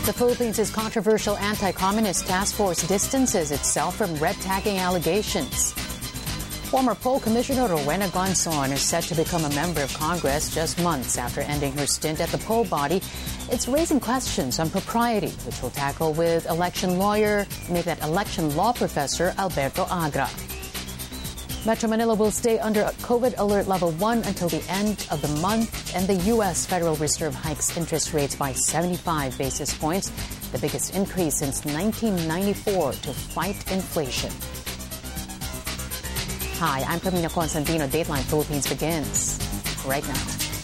The Philippines' controversial anti-communist task force distances itself from red tagging allegations. Former poll commissioner Rowena Gonzon is set to become a member of Congress just months after ending her stint at the poll body. It's raising questions on propriety, which we'll tackle with election law professor Alberto Agra. Metro Manila will stay under COVID Alert Level 1 until the end of the month, and the U.S. Federal Reserve hikes interest rates by 75 basis points, the biggest increase since 1994 to fight inflation. Hi, I'm Carmina Constantino. Dateline Philippines begins right now.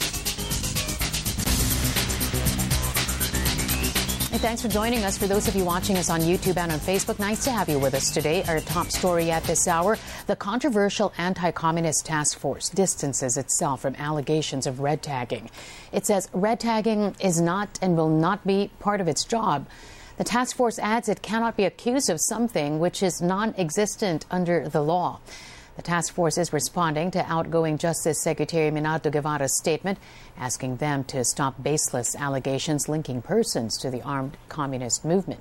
And thanks for joining us. For those of you watching us on YouTube and on Facebook, nice to have you with us today. Our top story at this hour, the controversial anti-communist task force distances itself from allegations of red tagging. It says red tagging is not and will not be part of its job. The task force adds it cannot be accused of something which is non-existent under the law. The task force is responding to outgoing Justice Secretary Minato Guevara's statement, asking them to stop baseless allegations linking persons to the armed communist movement.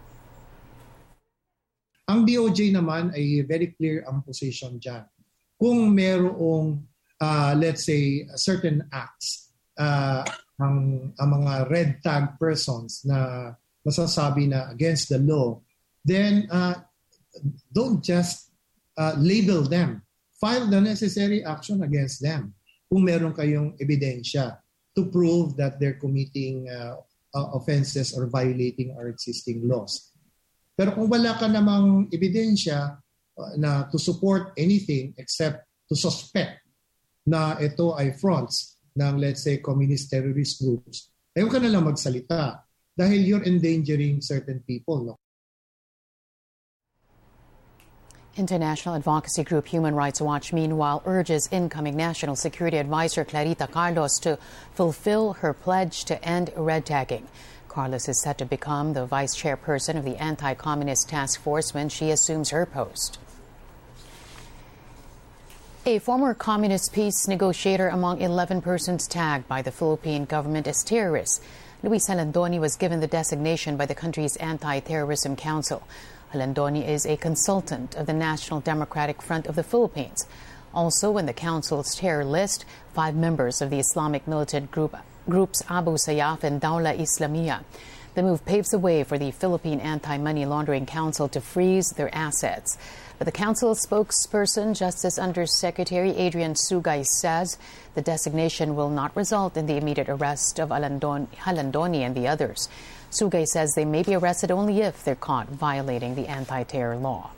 Ang DOJ naman ay very clear ang position dyan. Kung merong, let's say, certain acts, ang mga red tag persons na masasabi na against the law, then don't just label them. File the necessary action against them kung meron kayong ebidensya to prove that they're committing offenses or violating our existing laws. Pero kung wala ka namang ebidensya na to support anything except to suspect na ito ay fronts ng, let's say, communist terrorist groups, ayaw ka na lang magsalita dahil you're endangering certain people, no? International advocacy group Human Rights Watch, meanwhile, urges incoming National Security Advisor Clarita Carlos to fulfill her pledge to end red tagging. Carlos is set to become the vice chairperson of the anti-communist task force when she assumes her post. A former communist peace negotiator among 11 persons tagged by the Philippine government as terrorists. Luis Halandoni was given the designation by the country's Anti-Terrorism Council. Halandoni is a consultant of the National Democratic Front of the Philippines. Also in the council's terror list, 5 members of the Islamic militant groups Abu Sayyaf and Dawla Islamiyah. The move paves the way for the Philippine Anti-Money Laundering Council to freeze their assets. But the council's spokesperson, Justice Undersecretary Adrian Sugay, says the designation will not result in the immediate arrest of Halandoni and the others. Sugay says they may be arrested only if they're caught violating the anti-terror law.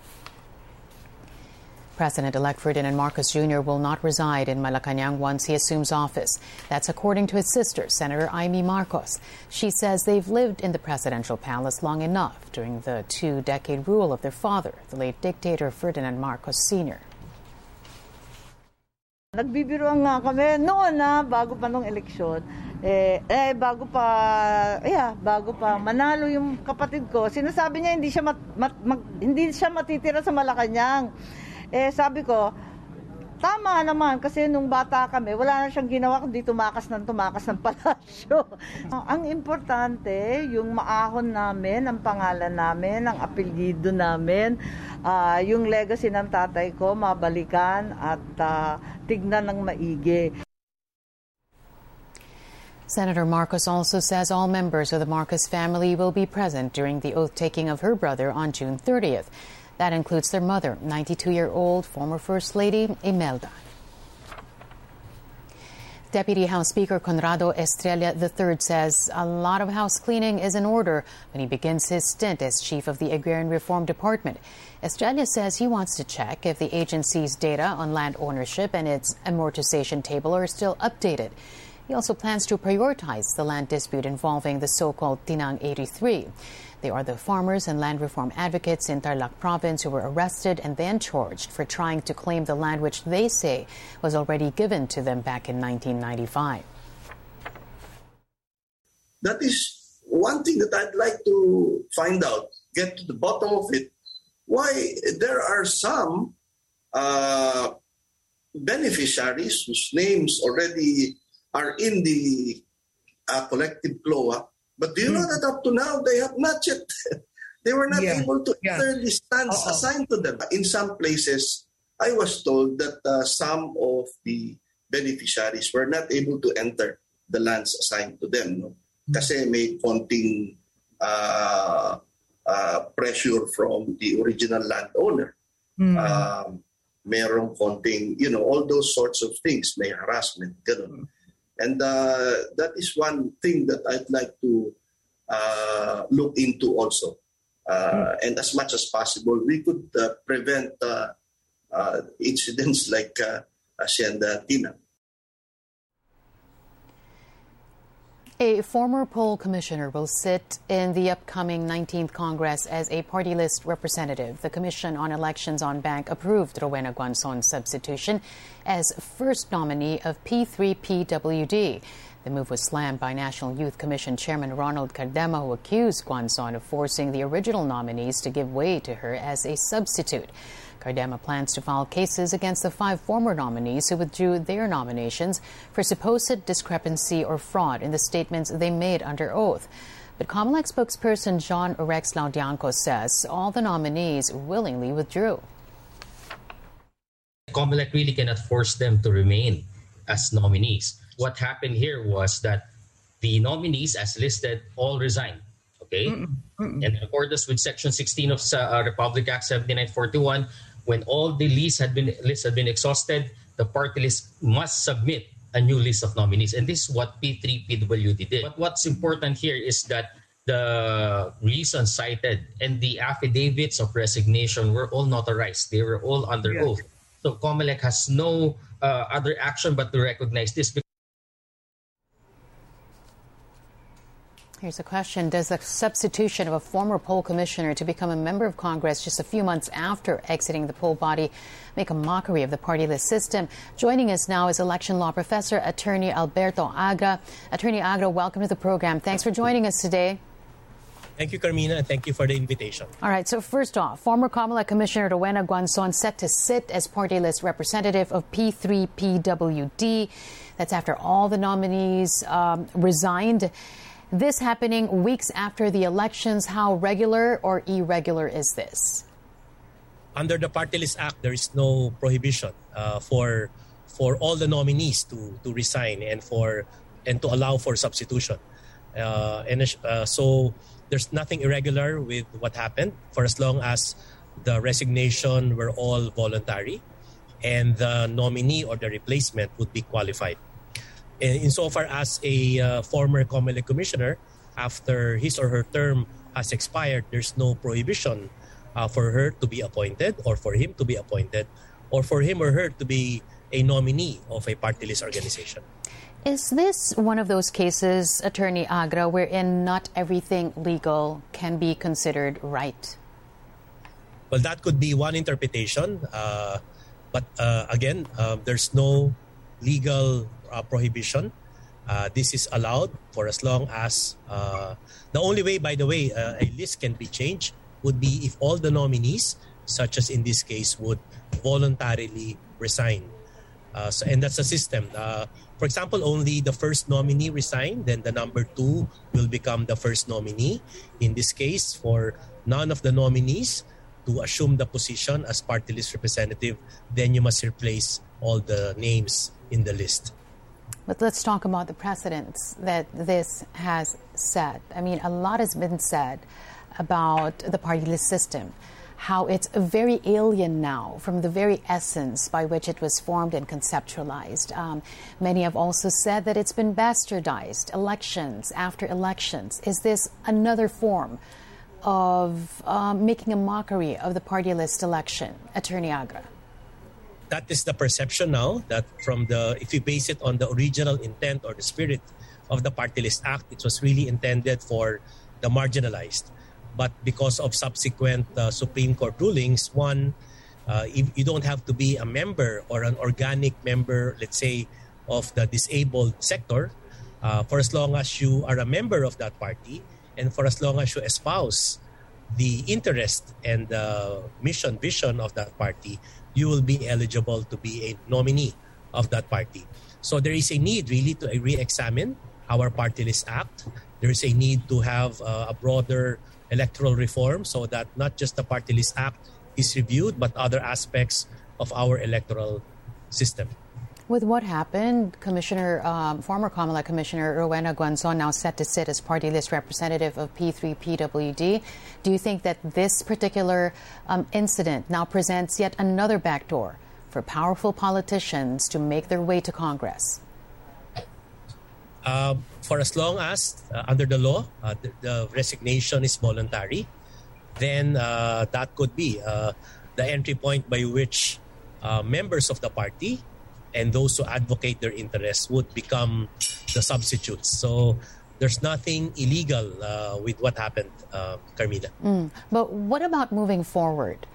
President-elect Ferdinand Marcos Jr. will not reside in Malacanang once he assumes office. That's according to his sister, Senator Amy Marcos. She says they've lived in the presidential palace long enough during the 2-decade rule of their father, the late dictator Ferdinand Marcos Sr. Nagbibiruan nga kami noon bago pa nung eleksyon. Bago pa manalo yung kapatid ko, sinasabi niya hindi siya matitira sa Malacanang. Sabi ko, tama naman kasi nung bata kami, wala na siyang ginawa kundi tumakas ng palasyo. Ang importante, yung maahon namin, ang pangalan namin, ang apelyido namin, yung legacy ng tatay ko, mabalikan at tignan ng maigi. Senator Marcos also says all members of the Marcos family will be present during the oath-taking of her brother on June 30th. That includes their mother, 92-year-old former First Lady Imelda. Deputy House Speaker Conrado Estrella III says a lot of house cleaning is in order when he begins his stint as chief of the Agrarian Reform Department. Estrella says he wants to check if the agency's data on land ownership and its amortization table are still updated. He also plans to prioritize the land dispute involving the so-called Tinang 83. They are the farmers and land reform advocates in Tarlac province who were arrested and then charged for trying to claim the land which they say was already given to them back in 1995. That is one thing that I'd like to find out, get to the bottom of it. Why there are some beneficiaries whose names already are in the collective CLOA, But do you know that up to now, they have not yet, they were not able to enter the stands assigned to them. In some places, I was told that some of the beneficiaries were not able to enter the lands assigned to them. No? Kasi may konting pressure from the original landowner. Merong konting, all those sorts of things, may harassment, ganun. And that is one thing that I'd like to look into also. And as much as possible, we could prevent incidents like Hacienda Tina. A former poll commissioner will sit in the upcoming 19th Congress as a party list representative. The Commission on Elections on Bank approved Rowena Guanzon's substitution as first nominee of P3PWD. The move was slammed by National Youth Commission Chairman Ronald Cardema, who accused Guanzon of forcing the original nominees to give way to her as a substitute. Cardema plans to file cases against the 5 former nominees who withdrew their nominations for supposed discrepancy or fraud in the statements they made under oath. But COMELEC spokesperson John Rex Laudianco says all the nominees willingly withdrew. COMELEC really cannot force them to remain as nominees. What happened here was that the nominees, as listed, all resigned. Okay? And in accordance with Section 16 of Republic Act 7941, when all the lists had been exhausted, the party list must submit a new list of nominees. And this is what P3PWD did. But what's important here is that the reasons cited and the affidavits of resignation were all notarized. They were all under oath. So COMELEC has no other action but to recognize this. Here's a question. Does the substitution of a former poll commissioner to become a member of Congress just a few months after exiting the poll body make a mockery of the party list system? Joining us now is election law professor, attorney Alberto Agra. Attorney Agra, welcome to the program. Thanks for joining us today. Thank you, Carmina, and thank you for the invitation. All right, so first off, former COMELEC Commissioner Rowena Guanzon set to sit as party list representative of P3PWD. That's after all the nominees resigned. This happening weeks after the elections. How regular or irregular is this? Under the Party List Act, there is no prohibition for all the nominees to resign and to allow for substitution. So there's nothing irregular with what happened for as long as the resignation were all voluntary and the nominee or the replacement would be qualified. Insofar as a former COMELEC commissioner, after his or her term has expired, there's no prohibition for her to be appointed or for him to be appointed or for him or her to be a nominee of a party list organization. Is this one of those cases, Attorney Agra, wherein not everything legal can be considered right? Well, that could be one interpretation. But again, there's no legal prohibition. This is allowed for as long as the only way, by the way, a list can be changed would be if all the nominees, such as in this case, would voluntarily resign. And that's a system. For example, only the first nominee resign, then the number 2 will become the first nominee. In this case, for none of the nominees to assume the position as party list representative, then you must replace all the names in the list. But let's talk about the precedents that this has set. I mean, a lot has been said about the party list system, how it's very alien now from the very essence by which it was formed and conceptualized. Many have also said that it's been bastardized elections after elections. Is this another form of making a mockery of the party list election? Attorney Agra. That is the perception now, that if you base it on the original intent or the spirit of the Party List Act, it was really intended for the marginalized. But because of subsequent Supreme Court rulings, you don't have to be a member or an organic member, let's say, of the disabled sector, for as long as you are a member of that party and for as long as you espouse the interest and the vision of that party, you will be eligible to be a nominee of that party. So there is a need really to re-examine our Party List Act. there is a need to have a broader electoral reform so that not just the Party List Act is reviewed, but other aspects of our electoral system. With what happened, former COMELEC Commissioner Rowena Guanzon now set to sit as party list representative of P3PWD. Do you think that this particular incident now presents yet another backdoor for powerful politicians to make their way to Congress? For as long as, under the law, the resignation is voluntary, then that could be the entry point by which members of the party and those who advocate their interests would become the substitutes. So there's nothing illegal with what happened, Carmina. But what about moving forward?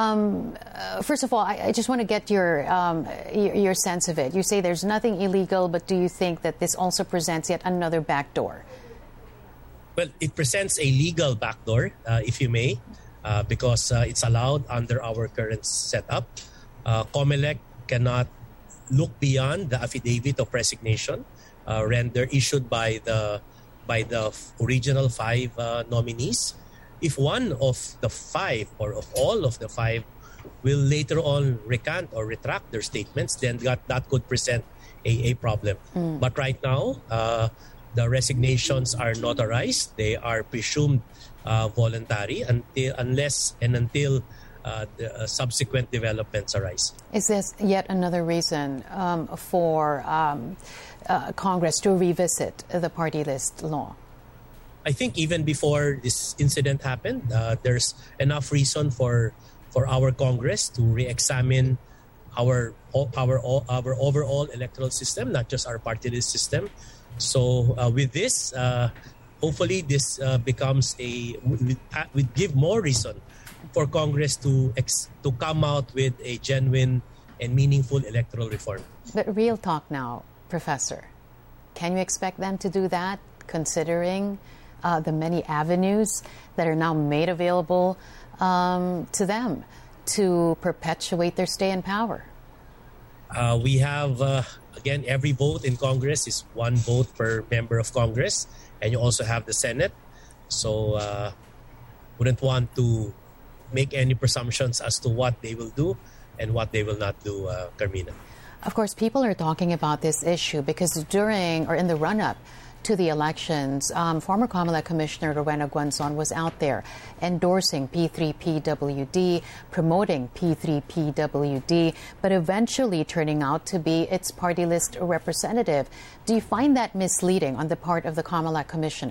First of all, I just want to get your sense of it. You say there's nothing illegal, but do you think that this also presents yet another backdoor? Well, it presents a legal backdoor, if you may, because it's allowed under our current setup. COMELEC cannot look beyond the affidavit of resignation issued by the original 5 nominees. If one of the 5 or of all of the 5 will later on recant or retract their statements, then that could present a problem. But right now, the resignations are notarized. They are presumed voluntary unless the subsequent developments arise. Is this yet another reason for Congress to revisit the party list law? I think even before this incident happened, there's enough reason for our Congress to re-examine our overall electoral system, not just our party list system. So with this, hopefully this becomes would give more reason for Congress to come out with a genuine and meaningful electoral reform. But real talk now, Professor, can you expect them to do that, considering the many avenues that are now made available to them to perpetuate their stay in power? We have, again, every vote in Congress is 1 vote per member of Congress, and you also have the Senate. So wouldn't want to make any presumptions as to what they will do and what they will not do, Carmina. Of course, people are talking about this issue because during or in the run-up to the elections, former COMELEC Commissioner Rowena Guanzon was out there endorsing P3PWD, promoting P3PWD, but eventually turning out to be its party list representative. Do you find that misleading on the part of the COMELEC Commissioner?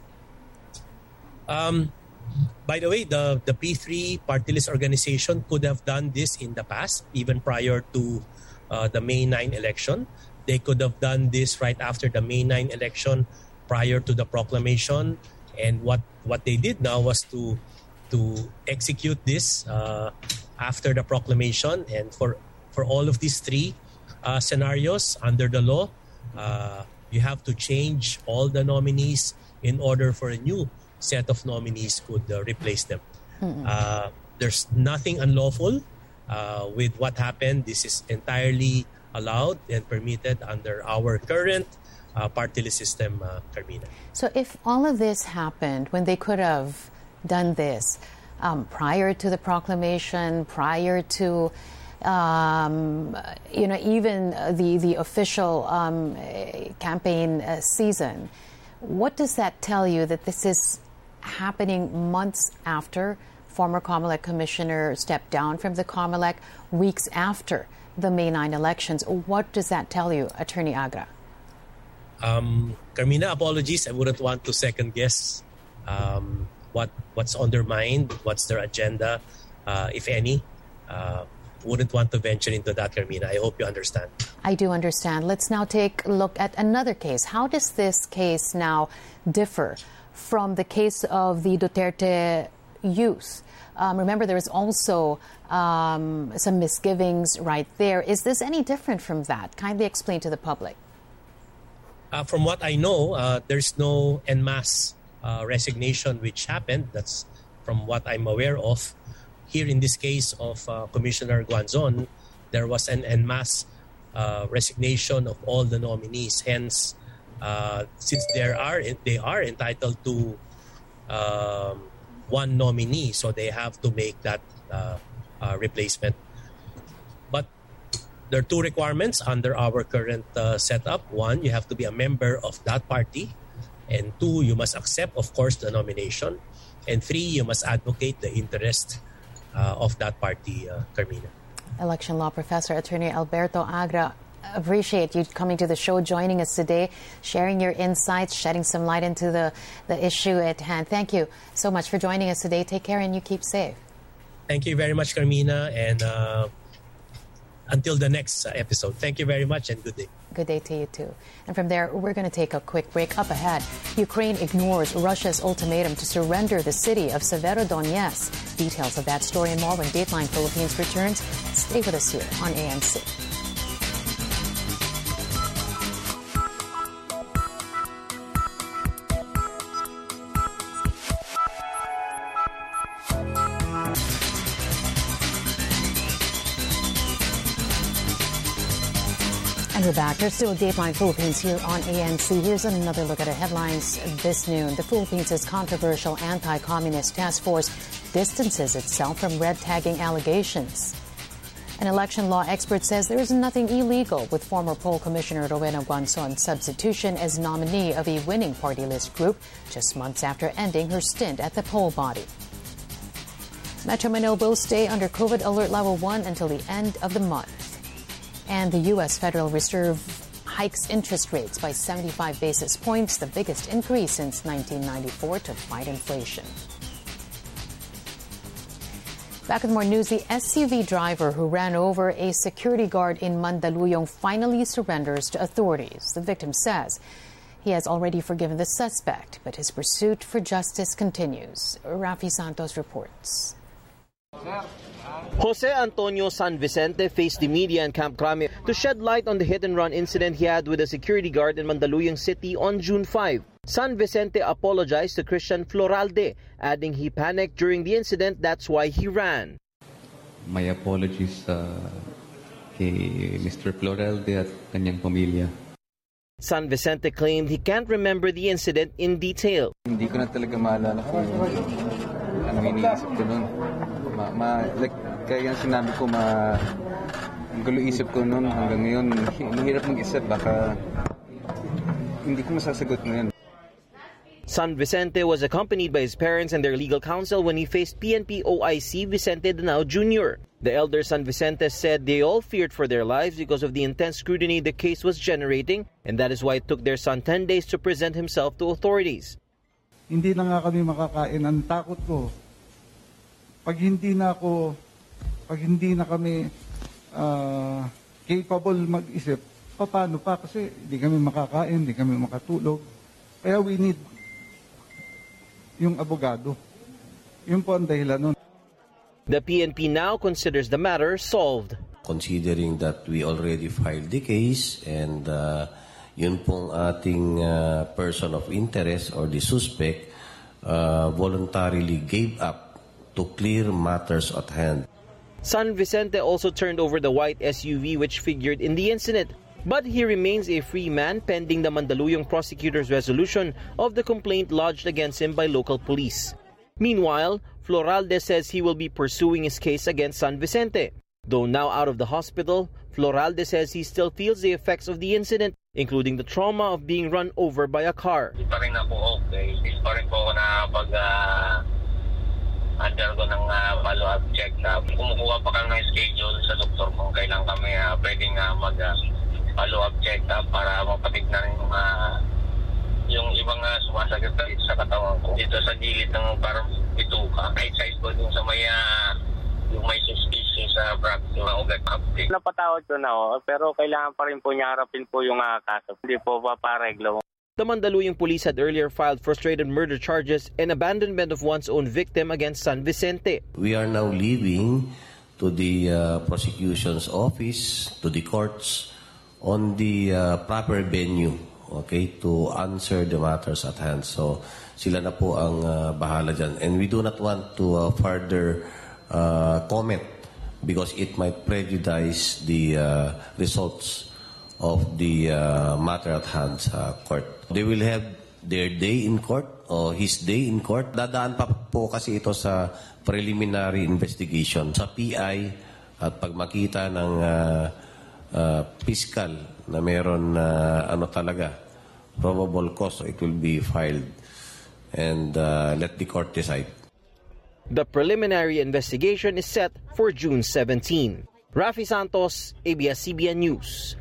By the way, the P3 party list organization could have done this in the past, even prior to the May 9 election. They could have done this right after the May 9 election, prior to the proclamation. And what they did now was to execute this after the proclamation. And for all of these 3 scenarios under the law, you have to change all the nominees in order for a new set of nominees could replace them. There's nothing unlawful with what happened. This is entirely allowed and permitted under our current party list system, Carmina. So if all of this happened when they could have done this prior to the proclamation, prior to even the official campaign season, what does that tell you that this is happening months after former COMELEC Commissioner stepped down from the COMELEC, weeks after the May 9 elections? What does that tell you, Attorney Agra? Carmina, apologies. I wouldn't want to second guess what's on their mind, what's their agenda, if any. Wouldn't want to venture into that, Carmina. I hope you understand. I do understand. Let's now take a look at another case. How does this case now differ from the case of the Duterte youth? Remember, there was also some misgivings right there. Is this any different from that? Kindly explain to the public. From what I know, there's no en masse resignation which happened. That's from what I'm aware of. Here in this case of Commissioner Guanzon, there was an en masse resignation of all the nominees. Hence, since they are entitled to one nominee, so they have to make that replacement. But there are two requirements under our current setup. One, you have to be a member of that party. And two, you must accept, of course, the nomination. And three, you must advocate the interest of that party, Carmina. Election law professor, Attorney Alberto Agra, appreciate you coming to the show, joining us today, sharing your insights, shedding some light into the issue at hand. Thank you so much for joining us today. Take care and you keep safe. Thank you very much, Carmina, and until the next episode. Thank you very much and good day. Good day to you too. And from there, we're going to take a quick break. Up ahead, Ukraine ignores Russia's ultimatum to surrender the city of Severodonetsk. Details of that story and more when Dateline Philippines returns. Stay with us here on ANC. And we're back. There's still Dateline Philippines here on ANC. Here's another look at the headlines this noon. The Philippines' controversial anti-communist task force distances itself from red tagging allegations. An election law expert says there is nothing illegal with former poll commissioner Rowena Guanzon's substitution as nominee of a winning party list group just months after ending her stint at the poll body. Metro Manila will stay under COVID Alert Level 1 until the end of the month. And the U.S. Federal Reserve hikes interest rates by 75 basis points, the biggest increase since 1994 to fight inflation. Back with more news, the SUV driver who ran over a security guard in Mandaluyong finally surrenders to authorities. The victim says he has already forgiven the suspect, but his pursuit for justice continues. Rafi Santos reports. Jose Antonio San Vicente faced the media in Camp Crame to shed light on the hit-and-run incident he had with a security guard in Mandaluyong City on June 5. San Vicente apologized to Christian Floralde, adding he panicked during the incident, that's why he ran. My apologies kay Mr. Floralde at kanyang pamilya. San Vicente claimed he can't remember the incident in detail. Hindi ko na talaga maalala kung ano iniisip ko nun. Kaya sinabi ko ang gulo isip ko nun hanggang ngayon, mahirap mag-isip, baka hindi ko masasagot ngayon. San Vicente was accompanied by his parents and their legal counsel when he faced PNP OIC Vicente Danao Jr. The elder San Vicente said they all feared for their lives because of the intense scrutiny the case was generating, and that is why it took their son 10 days to present himself to authorities. Hindi na nga kami makakain. Ang takot ko, pag hindi na kami capable mag-isip, paano pa? Kasi hindi kami makakain, hindi kami makatulog. Kaya we need yung abogado. Yun po ang dahilan nun. The PNP now considers the matter solved. Considering that we already filed the case and yun pong ating person of interest or the suspect voluntarily gave up to clear matters at hand. San Vicente also turned over the white SUV which figured in the incident, but he remains a free man pending the Mandaluyong prosecutor's resolution of the complaint lodged against him by local police. Meanwhile, Floralde says he will be pursuing his case against San Vicente. Though now out of the hospital, Floralde says he still feels the effects of the incident, including the trauma of being run over by a car. Hindi pa rin ako okay. Hindi pa rin po ako undergo ng follow-up check-up. Kumukuha pa kami ng schedule sa doktor kung kailan kami pwedeng mag-follow-up check-up para mapatignan yung ibang sumasagot sa katawan ko. Dito sa gilid ng parang bituka, right side ko dun sa yung may suspicious sa fracture ng ugat uptake. Napatawad ko na pero kailangan pa rin po niya harapin po yung kaso. Hindi po papareglo. The Mandaluyong police had earlier filed frustrated murder charges and abandonment of one's own victim against San Vicente. We are now leaving to the prosecution's office, to the courts, on the proper venue, okay, to answer the matters at hand. So sila na po ang bahala dyan. And we do not want to further comment because it might prejudice the results of the matter at hand sa court. They will have their day in court o his day in court. Dadaan pa po kasi ito sa preliminary investigation sa PI at pag makita ng fiscal na meron talaga probable cause, it will be filed and let the court decide. The preliminary investigation is set for June 17. Rafi Santos, ABS-CBN News.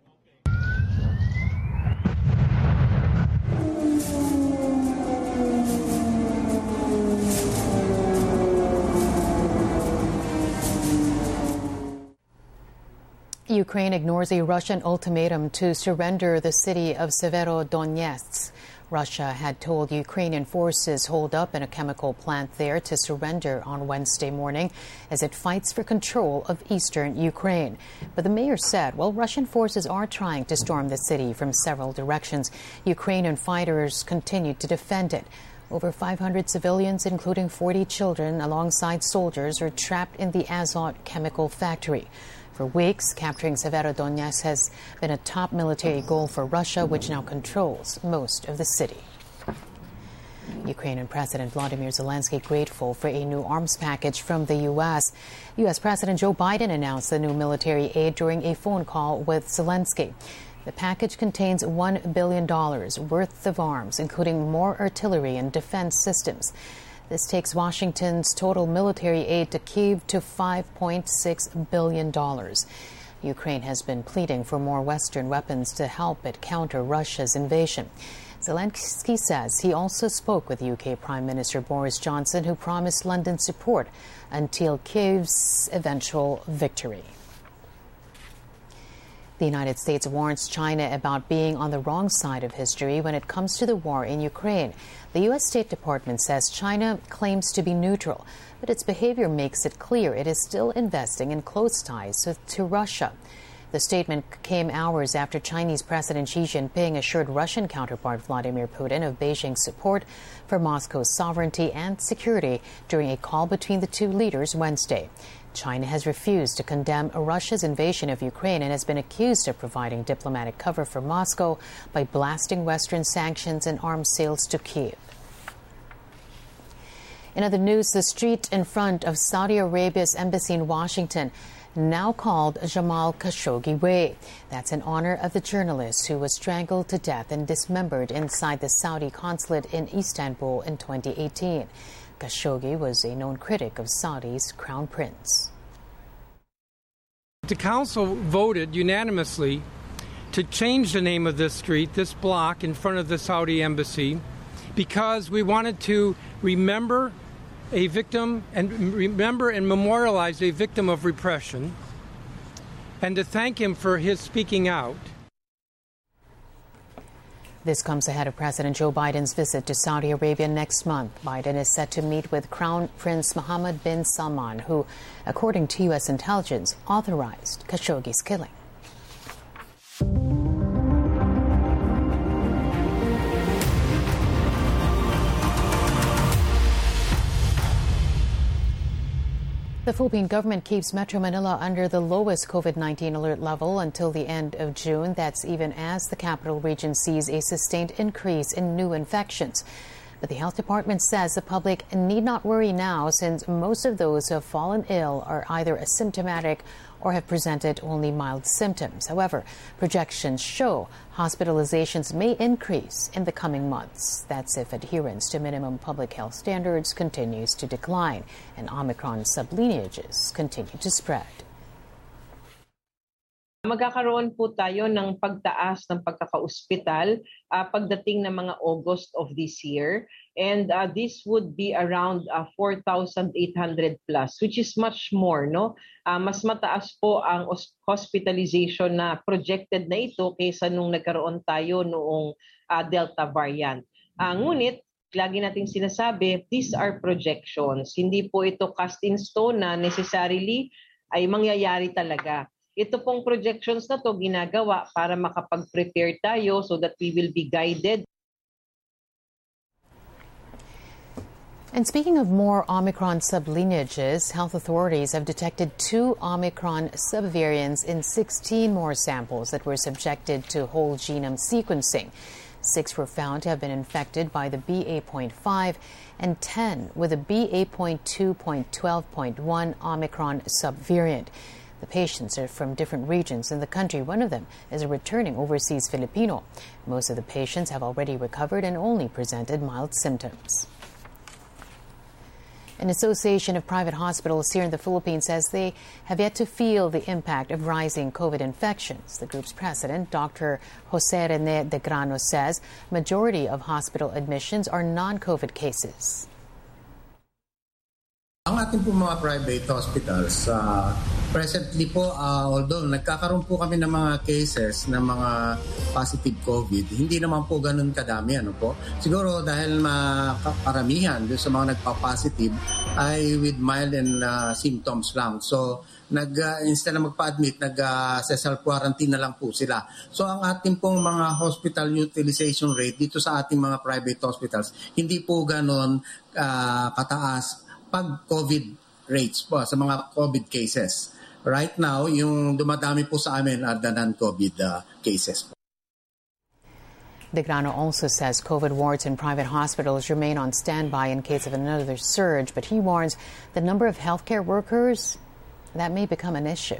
Ukraine ignores a Russian ultimatum to surrender the city of Severodonetsk. Russia had told Ukrainian forces holed up in a chemical plant there to surrender on Wednesday morning as it fights for control of eastern Ukraine. But the mayor said, while Russian forces are trying to storm the city from several directions, Ukrainian fighters continue to defend it. Over 500 civilians, including 40 children, alongside soldiers, are trapped in the Azot chemical factory. For weeks, capturing Severodonetsk has been a top military goal for Russia, which now controls most of the city. Ukrainian President Volodymyr Zelensky grateful for a new arms package from the U.S. U.S. President Joe Biden announced the new military aid during a phone call with Zelensky. The package contains $1 billion worth of arms, including more artillery and defense systems. This takes Washington's total military aid to Kyiv to $5.6 billion. Ukraine has been pleading for more Western weapons to help it counter Russia's invasion. Zelensky says he also spoke with UK Prime Minister Boris Johnson, who promised London support until Kyiv's eventual victory. The United States warns China about being on the wrong side of history when it comes to the war in Ukraine. The U.S. State Department says China claims to be neutral, but its behavior makes it clear it is still investing in close ties to Russia. The statement came hours after Chinese President Xi Jinping assured Russian counterpart Vladimir Putin of Beijing's support for Moscow's sovereignty and security during a call between the two leaders Wednesday. China has refused to condemn Russia's invasion of Ukraine and has been accused of providing diplomatic cover for Moscow by blasting Western sanctions and arms sales to Kyiv. In other news, the street in front of Saudi Arabia's embassy in Washington now called Jamal Khashoggi Way. That's in honor of the journalist who was strangled to death and dismembered inside the Saudi consulate in Istanbul in 2018. Khashoggi was a known critic of Saudi's crown prince. The council voted unanimously to change the name of this street, this block in front of the Saudi embassy, because we wanted to remember a victim and memorialize a victim of repression and to thank him for his speaking out. This comes ahead of President Joe Biden's visit to Saudi Arabia next month. Biden is set to meet with Crown Prince Mohammed bin Salman, who, according to U.S. intelligence, authorized Khashoggi's killing. The Philippine government keeps Metro Manila under the lowest COVID-19 alert level until the end of June. That's even as the capital region sees a sustained increase in new infections. But the health department says the public need not worry now, since most of those who have fallen ill are either asymptomatic or have presented only mild symptoms. However, projections show hospitalizations may increase in the coming months. That's if adherence to minimum public health standards continues to decline and Omicron sublineages continue to spread. Magkakaroon po tayo ng pagtaas ng pagkaka-ospital pagdating ng mga August of this year. And this would be around 4,800 plus, which is much more, no? Mas mataas po ang hospitalization na projected na ito kaysa nung nagkaroon tayo noong Delta variant. Ngunit, lagi nating sinasabi, these are projections. Hindi po ito cast in stone na necessarily ay mangyayari talaga. Ito pong projections na to ginagawa para makapag-prepare tayo so that we will be guided. And speaking of more Omicron sublineages, health authorities have detected 2 Omicron subvariants in 16 more samples that were subjected to whole genome sequencing. 6 were found to have been infected by the BA.5 and 10 with the BA.2.12.1 Omicron subvariant. The patients are from different regions in the country. One of them is a returning overseas Filipino. Most of the patients have already recovered and only presented mild symptoms. An association of private hospitals here in the Philippines says they have yet to feel the impact of rising COVID infections. The group's president, Dr. Jose Rene De Grano, says majority of hospital admissions are non-COVID cases. Ang ating po mga private hospitals, presently po, although nagkakaroon po kami ng mga cases ng mga positive COVID, hindi naman po ganun kadami. Ano po? Siguro dahil karamihan sa mga nagpa-positive ay with mild and symptoms lang. So, instead na magpa-admit, self-quarantine na lang po sila. So, ang ating pong mga hospital utilization rate dito sa ating mga private hospitals, hindi po ganun kataas pag COVID rates po sa mga COVID cases. Right now, yung dumadami po sa amin are the non-COVID cases. De Grano also says COVID wards in private hospitals remain on standby in case of another surge, but he warns the number of healthcare workers that may become an issue.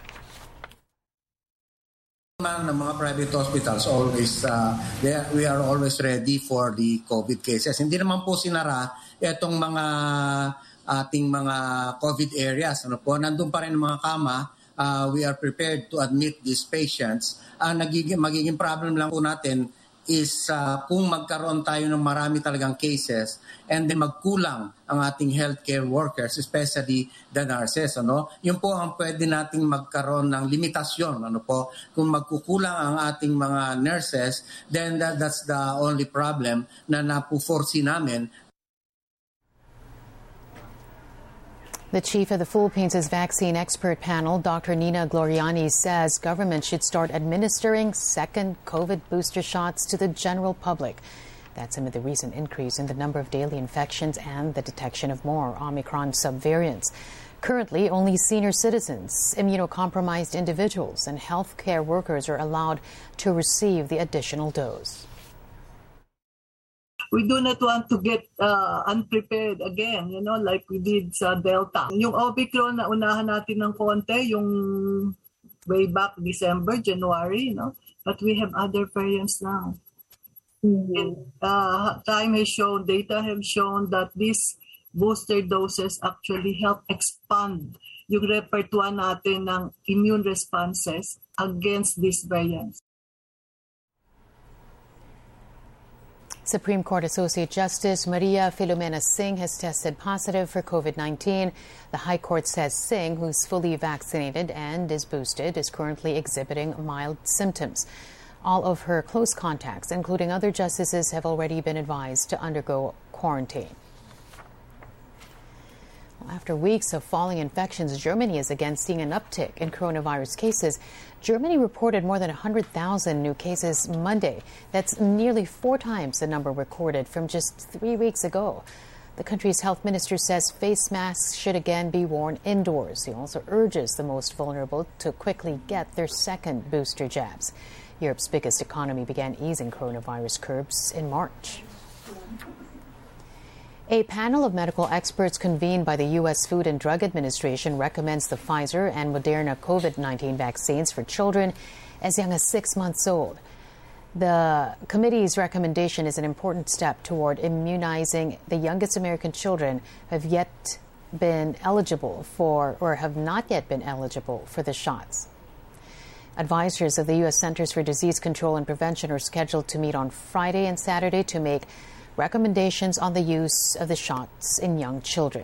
Ng mga private hospitals always we are always ready for the COVID cases. Hindi naman po sinara itong mga ating mga COVID areas. Ano po, nandun pa rin ang mga kama. We are prepared to admit these patients. Ang magiging problem lang po natin is kung magkaroon tayo ng marami talagang cases and then magkulang ang ating healthcare workers, especially the nurses. Ano? Yun po ang pwede nating magkaroon ng limitasyon. Ano po? Kung magkukulang ang ating mga nurses, then that's the only problem na napuforesee namin. The chief of the Philippines' vaccine expert panel, Dr. Nina Gloriani, says government should start administering second COVID booster shots to the general public. That's amid the recent increase in the number of daily infections and the detection of more Omicron subvariants. Currently, only senior citizens, immunocompromised individuals, and healthcare workers are allowed to receive the additional dose. We do not want to get unprepared again, like we did sa Delta. Yung Omicron na unahan natin ng konti, yung way back December, January, but we have other variants now. And time has shown, data have shown that these booster doses actually help expand yung repertoire natin ng immune responses against these variants. Supreme Court Associate Justice Maria Filomena Singh has tested positive for COVID-19. The High Court says Singh, who's fully vaccinated and is boosted, is currently exhibiting mild symptoms. All of her close contacts, including other justices, have already been advised to undergo quarantine. After weeks of falling infections, Germany is again seeing an uptick in coronavirus cases. Germany reported more than 100,000 new cases Monday. That's nearly 4 times the number recorded from just 3 weeks ago. The country's health minister says face masks should again be worn indoors. He also urges the most vulnerable to quickly get their second booster jabs. Europe's biggest economy began easing coronavirus curbs in March. A panel of medical experts convened by the U.S. Food and Drug Administration recommends the Pfizer and Moderna COVID-19 vaccines for children as young as 6 months old. The committee's recommendation is an important step toward immunizing the youngest American children who have yet been eligible for or have not yet been eligible for the shots. Advisors of the U.S. Centers for Disease Control and Prevention are scheduled to meet on Friday and Saturday to make recommendations on the use of the shots in young children.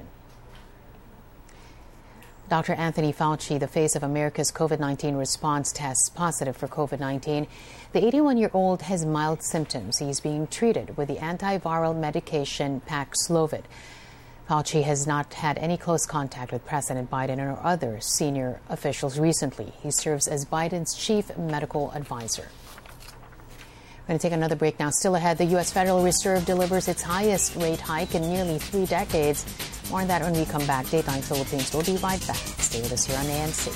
Dr. Anthony Fauci, the face of America's COVID-19 response, tests positive for COVID-19. The 81-year-old has mild symptoms. He's being treated with the antiviral medication Paxlovid. Fauci has not had any close contact with President Biden or other senior officials recently. He serves as Biden's chief medical advisor. We're going to take another break now. Still ahead, the U.S. Federal Reserve delivers its highest rate hike in nearly 3 decades. More on that when we come back. Dateline Philippines will be right back. Stay with us here on ANC.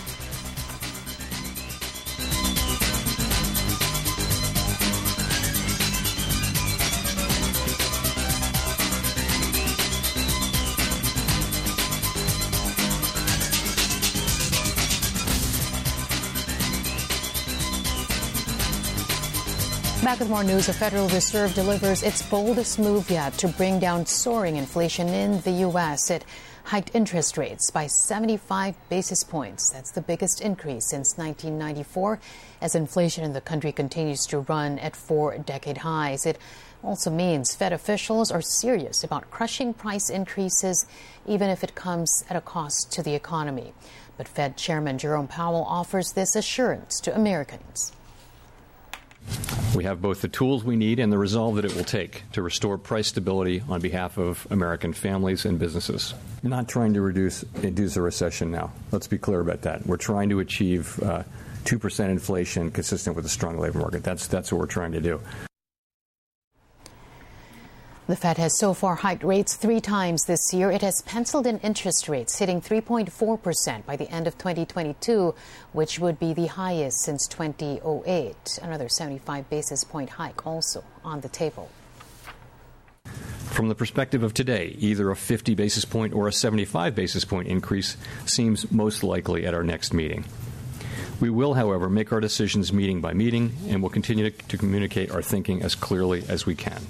Back with more news. The Federal Reserve delivers its boldest move yet to bring down soaring inflation in the U.S. It hiked interest rates by 75 basis points. That's the biggest increase since 1994, as inflation in the country continues to run at 4-decade highs. It also means Fed officials are serious about crushing price increases, even if it comes at a cost to the economy. But Fed Chairman Jerome Powell offers this assurance to Americans. We have both the tools we need and the resolve that it will take to restore price stability on behalf of American families and businesses. We're not trying to induce a recession now. Let's be clear about that. We're trying to achieve 2% inflation consistent with a strong labor market. That's what we're trying to do. The Fed has so far hiked rates 3 times this year. It has penciled in interest rates hitting 3.4% by the end of 2022, which would be the highest since 2008. Another 75 basis point hike also on the table. From the perspective of today, either a 50 basis point or a 75 basis point increase seems most likely at our next meeting. We will, however, make our decisions meeting by meeting and will continue to communicate our thinking as clearly as we can.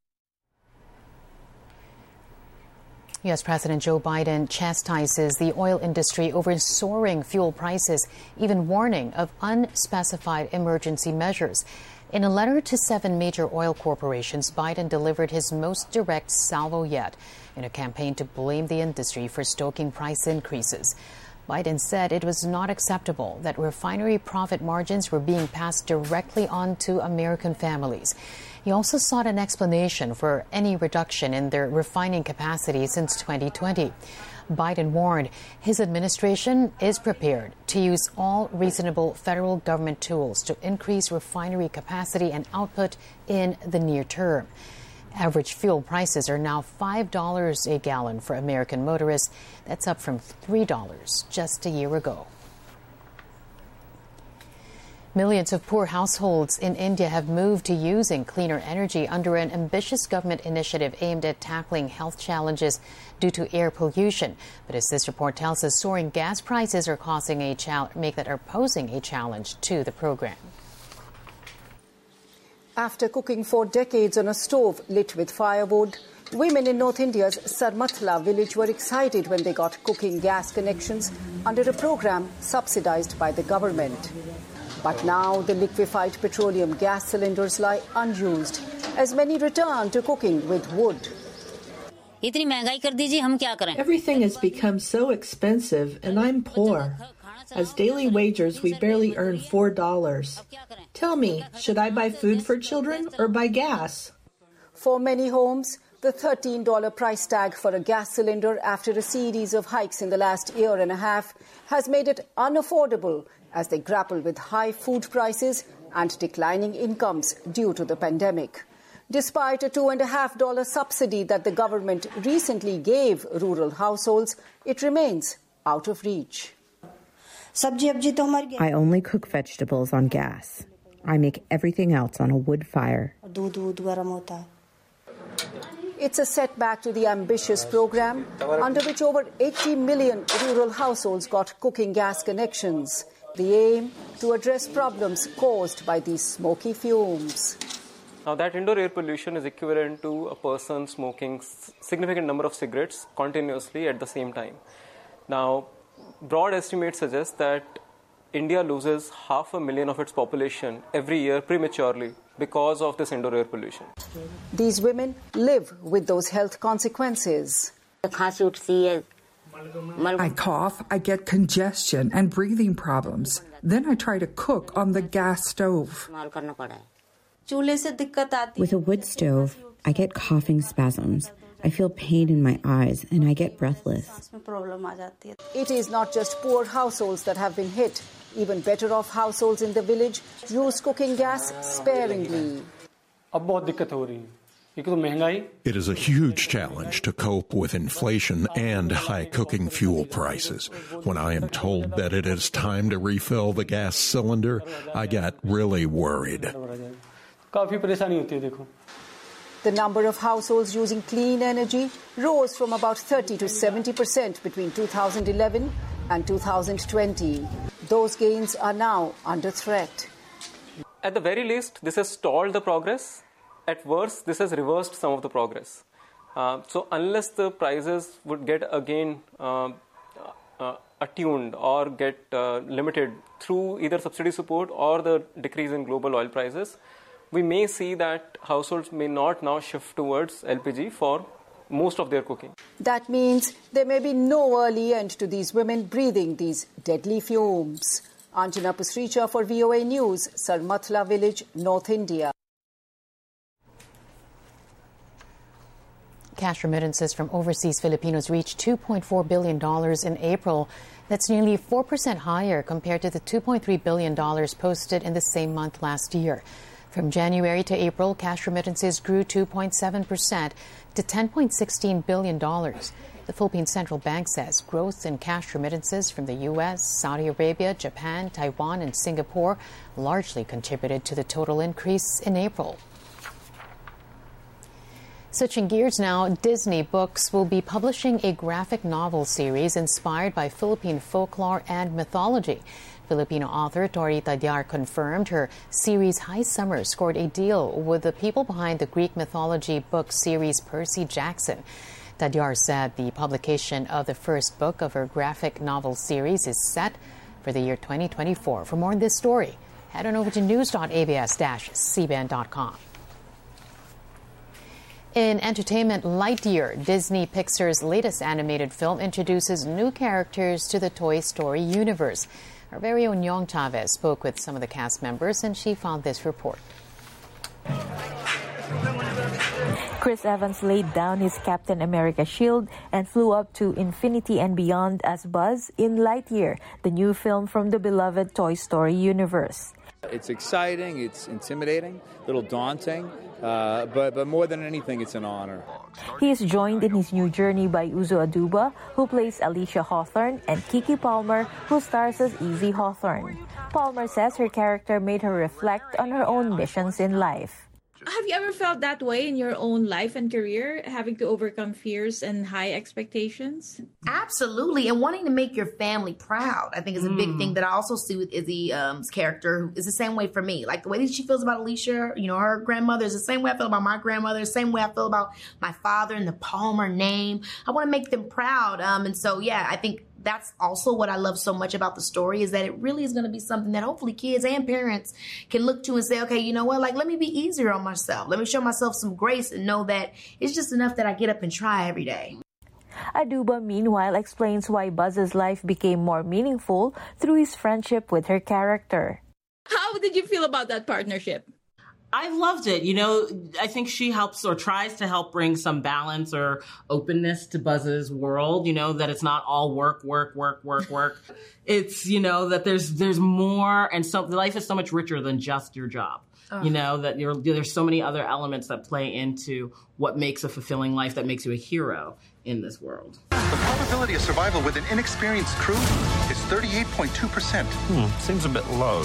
U.S. President Joe Biden chastises the oil industry over soaring fuel prices, even warning of unspecified emergency measures. In a letter to 7 major oil corporations, Biden delivered his most direct salvo yet in a campaign to blame the industry for stoking price increases. Biden said it was not acceptable that refinery profit margins were being passed directly on to American families. He also sought an explanation for any reduction in their refining capacity since 2020. Biden warned his administration is prepared to use all reasonable federal government tools to increase refinery capacity and output in the near term. Average fuel prices are now $5 a gallon for American motorists. That's up from $3 just a year ago. Millions of poor households in India have moved to using cleaner energy under an ambitious government initiative aimed at tackling health challenges due to air pollution. But as this report tells us, soaring gas prices are posing a challenge to the program. After cooking for decades on a stove lit with firewood, women in North India's Sarmatla village were excited when they got cooking gas connections under a program subsidized by the government. But now the liquefied petroleum gas cylinders lie unused as many return to cooking with wood. Everything has become so expensive and I'm poor. As daily wagers, we barely earn $4. Tell me, should I buy food for children or buy gas? For many homes, the $13 price tag for a gas cylinder after a series of hikes in the last year and a half has made it unaffordable as they grapple with high food prices and declining incomes due to the pandemic. Despite a $2.50 subsidy that the government recently gave rural households, it remains out of reach. I only cook vegetables on gas. I make everything else on a wood fire. It's a setback to the ambitious program, under which over 80 million rural households got cooking gas connections. The aim to address problems caused by these smoky fumes. Now, that indoor air pollution is equivalent to a person smoking significant number of cigarettes continuously at the same time. Now, broad estimates suggest that India loses 500,000 of its population every year prematurely because of this indoor air pollution. These women live with those health consequences. I cough, I get congestion and breathing problems. Then I try to cook on the gas stove. With a wood stove, I get coughing spasms. I feel pain in my eyes and I get breathless. It is not just poor households that have been hit. Even better off households in the village use cooking gas sparingly. अब बहुत दिक्कत हो रही है. It is a huge challenge to cope with inflation and high cooking fuel prices. When I am told that it is time to refill the gas cylinder, I get really worried. The number of households using clean energy rose from about 30 to 70% between 2011 and 2020. Those gains are now under threat. At the very least, this has stalled the progress. At worst, this has reversed some of the progress. So unless the prices would get again attuned or get limited through either subsidy support or the decrease in global oil prices, we may see that households may not now shift towards LPG for most of their cooking. That means there may be no early end to these women breathing these deadly fumes. Anjana Pasricha for VOA News, Sarmatla Village, North India. Cash remittances from overseas Filipinos reached $2.4 billion in April. That's nearly 4% higher compared to the $2.3 billion posted in the same month last year. From January to April, cash remittances grew 2.7% to $10.16 billion. The Philippine Central Bank says growth in cash remittances from the U.S., Saudi Arabia, Japan, Taiwan, and Singapore largely contributed to the total increase in April. Switching gears now, Disney Books will be publishing a graphic novel series inspired by Philippine folklore and mythology. Filipino author Tori Tadyar confirmed her series High Summer scored a deal with the people behind the Greek mythology book series Percy Jackson. Tadyar said the publication of the first book of her graphic novel series is set for the year 2024. For more on this story, head on over to news.abs-cbn.com. In entertainment, Lightyear, Disney Pixar's latest animated film, introduces new characters to the Toy Story universe. Our very own Yong Chavez spoke with some of the cast members, and she found this report. Chris Evans laid down his Captain America shield and flew up to infinity and beyond as Buzz in Lightyear, the new film from the beloved Toy Story universe. It's exciting, it's intimidating, a little daunting, but more than anything, it's an honor. He is joined in his new journey by Uzo Aduba, who plays Alicia Hawthorne, and Kiki Palmer, who stars as Evie Hawthorne. Palmer says her character made her reflect on her own missions in life. Have you ever felt that way in your own life and career, having to overcome fears and high expectations? Absolutely, and wanting to make your family proud, I think, is a big thing that I also see with Izzy's character. Is the same way for me. Like the way that she feels about Alicia, you know, her grandmother is the same way I feel about my grandmother, the same way I feel about my father and the Palmer name. I want to make them proud, and so yeah, I think that's also what I love so much about the story, is that it really is going to be something that hopefully kids and parents can look to and say, okay, you know what, like, let me be easier on myself. Let me show myself some grace and know that it's just enough that I get up and try every day. Aduba, meanwhile, explains why Buzz's life became more meaningful through his friendship with her character. How did you feel about that partnership? I loved it. You know, I think she helps or tries to help bring some balance or openness to Buzz's world, you know, that it's not all work. It's, you know, that there's more, and so life is so much richer than just your job. You know, that there's so many other elements that play into what makes a fulfilling life, that makes you a hero in this world. The probability of survival with an inexperienced crew is 38.2%. Seems a bit low.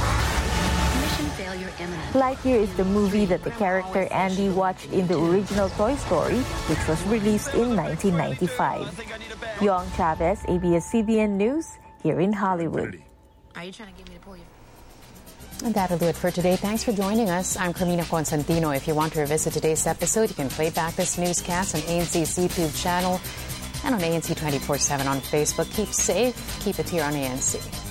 Lightyear is the movie that the character Andy watched in the original Toy Story, which was released in 1995. Yong Chavez, ABS-CBN News, here in Hollywood. Are you trying to get me to pull you? And that'll do it for today. Thanks for joining us. I'm Carmina Constantino. If you want to revisit today's episode, you can play back this newscast on ANC's YouTube channel and on ANC 24/7 on Facebook. Keep safe. Keep it here on ANC.